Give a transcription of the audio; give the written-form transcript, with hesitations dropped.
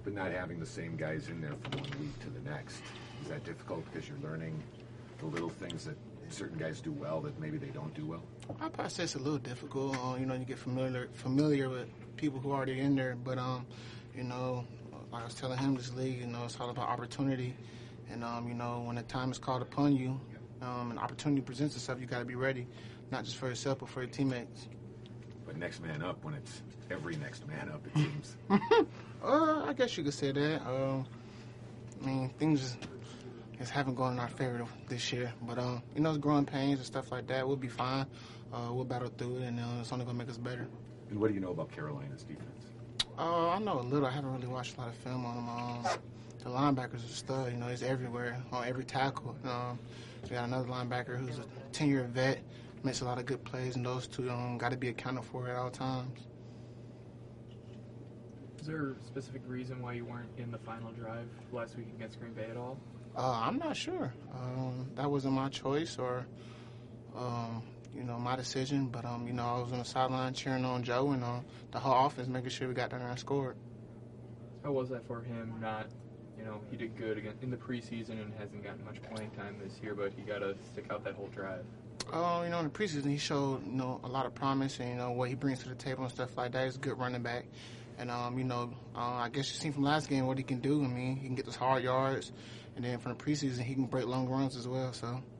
But not having the same guys in there from one week to the next, is that difficult because you're learning the little things that certain guys do well that maybe they don't do well? I'd probably say it's a little difficult. You get familiar with people who are already in there. But, like I was telling him, this league, it's all about opportunity. And, when the time is called upon you, an opportunity presents itself, you got to be ready, not just for yourself, but for your teammates. But next man up when it's every next man up, it seems. I guess you could say that. Things just haven't gone in our favor this year. But, it's growing pains and stuff like that. We'll be fine. We'll battle through it, and it's only going to make us better. And what do you know about Carolina's defense? I know a little. I haven't really watched a lot of film on them. The linebackers are stud. He's everywhere, on every tackle. We got another linebacker who's a 10-year vet, makes a lot of good plays, and those two got to be accounted for at all times. Is there a specific reason why you weren't in the final drive last week against Green Bay at all? I'm not sure. That wasn't my choice or, my decision. But, I was on the sideline cheering on Joe and the whole offense, making sure we got down there and scored. How was that for him? He did good again in the preseason and hasn't gotten much playing time this year, but he got to stick out that whole drive. In the preseason, he showed, a lot of promise and, what he brings to the table and stuff like that. He's a good running back. And, I guess you've seen from last game what he can do. He can get those hard yards. And then from the preseason, he can break long runs as well, so.